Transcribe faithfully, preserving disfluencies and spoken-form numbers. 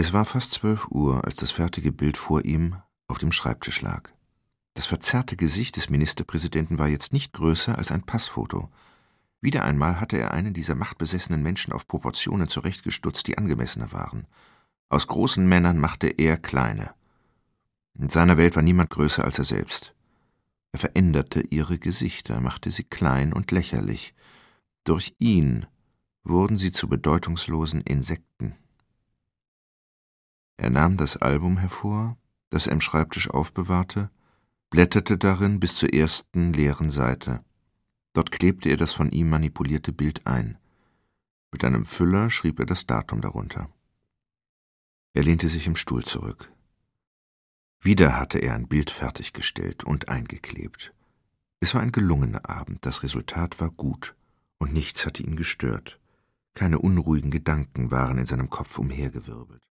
Es war fast zwölf Uhr, als das fertige Bild vor ihm auf dem Schreibtisch lag. Das verzerrte Gesicht des Ministerpräsidenten war jetzt nicht größer als ein Passfoto. Wieder einmal hatte er einen dieser machtbesessenen Menschen auf Proportionen zurechtgestutzt, die angemessener waren. Aus großen Männern machte er kleine. In seiner Welt war niemand größer als er selbst. Er veränderte ihre Gesichter, machte sie klein und lächerlich. Durch ihn wurden sie zu bedeutungslosen Insekten. Er nahm das Album hervor, das er im Schreibtisch aufbewahrte, blätterte darin bis zur ersten leeren Seite. Dort klebte er das von ihm manipulierte Bild ein. Mit einem Füller schrieb er das Datum darunter. Er lehnte sich im Stuhl zurück. Wieder hatte er ein Bild fertiggestellt und eingeklebt. Es war ein gelungener Abend, das Resultat war gut, und nichts hatte ihn gestört. Keine unruhigen Gedanken waren in seinem Kopf umhergewirbelt.